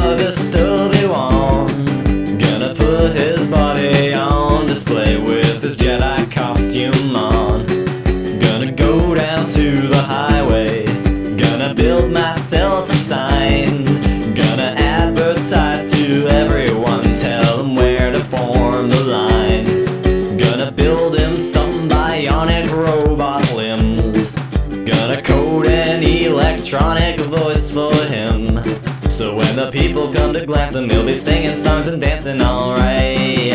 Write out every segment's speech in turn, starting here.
harvest Obi-Wan. Gonna put his body on display with his Jedi costume on. Gonna go down to the highway, gonna build myself a sign. Gonna advertise to everyone, tell them where to form the line. Gonna build him some bionic robot limbs. Gonna code an electronic voice for him, so when the people come to glance him, they'll be singing songs and dancing. Alright,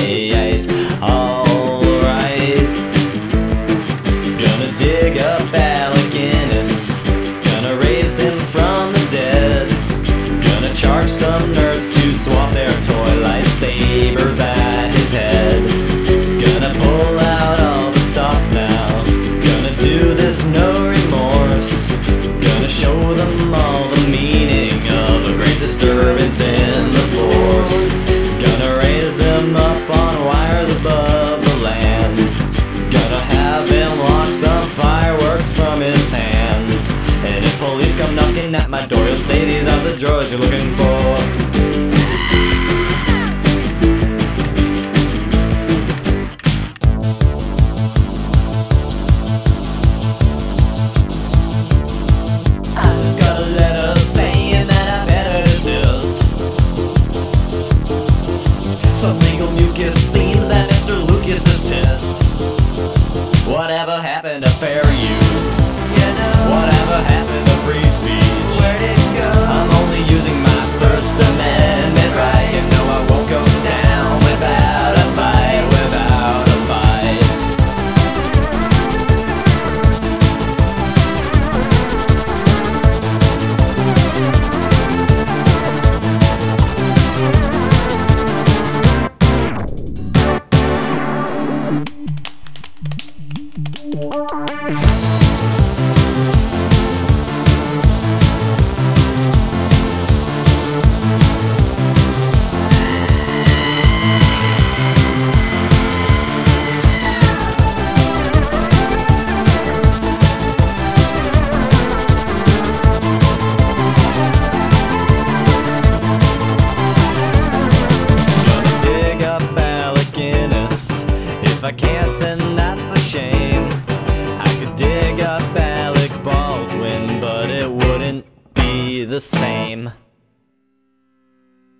alright. Gonna dig up Alec Guinness, gonna raise him from the dead. Gonna charge some nerds to swap their toy lightsabers at his head. Gonna pull out all the stops now, gonna do this no remorse. Gonna show them all the meaning of a great disturbance in the Force. Gonna raise him up on wires above the land. Gonna have him launch some fireworks from his hands. And if police come knocking at my door, you'll say these are the droids you're looking for.